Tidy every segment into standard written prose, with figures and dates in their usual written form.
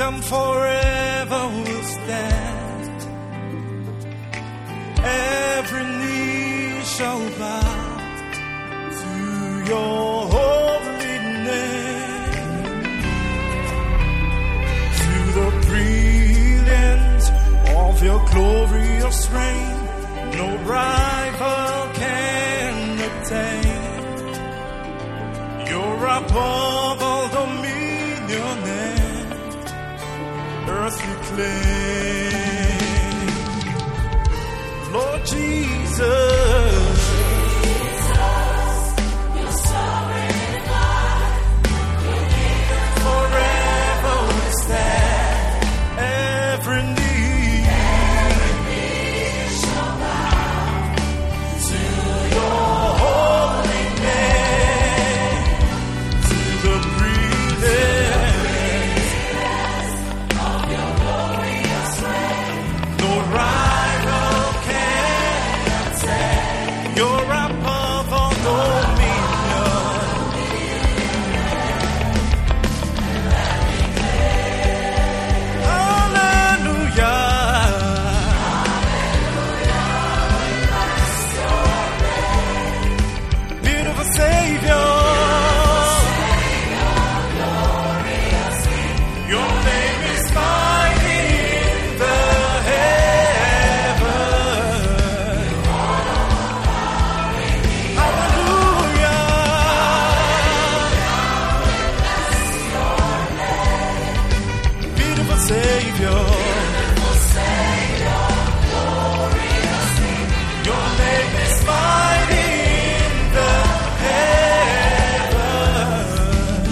kingdom forever will stand. Every knee shall bow to your holy name. To the brilliance of your glorious reign, no rival can attain. You're above all dominion and earthly claim. Lord Jesus, you're sovereign God. Your kingdom forever will stand. Every knee shall bow to your holy name. To the brilliance of your glorious reign. no rival can attain. You're above all dominion. Hallelujah. Beautiful Savior. Your name is mighty in the heavens. Hallelujah. Beautiful Savior. Your name is mighty in the heavens.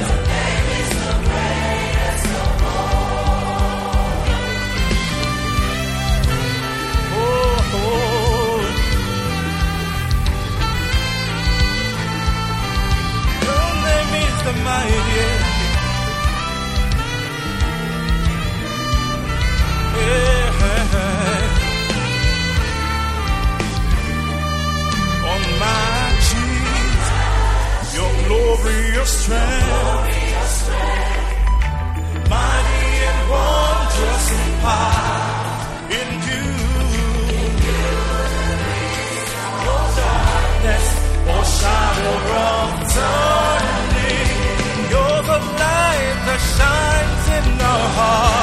Oh, your name is the mightiest. Yeah. On my cheeks, your glorious strength, mighty and wondrous in power. In you, your darkness or shadow of turning. You're the light that shines in our hearts.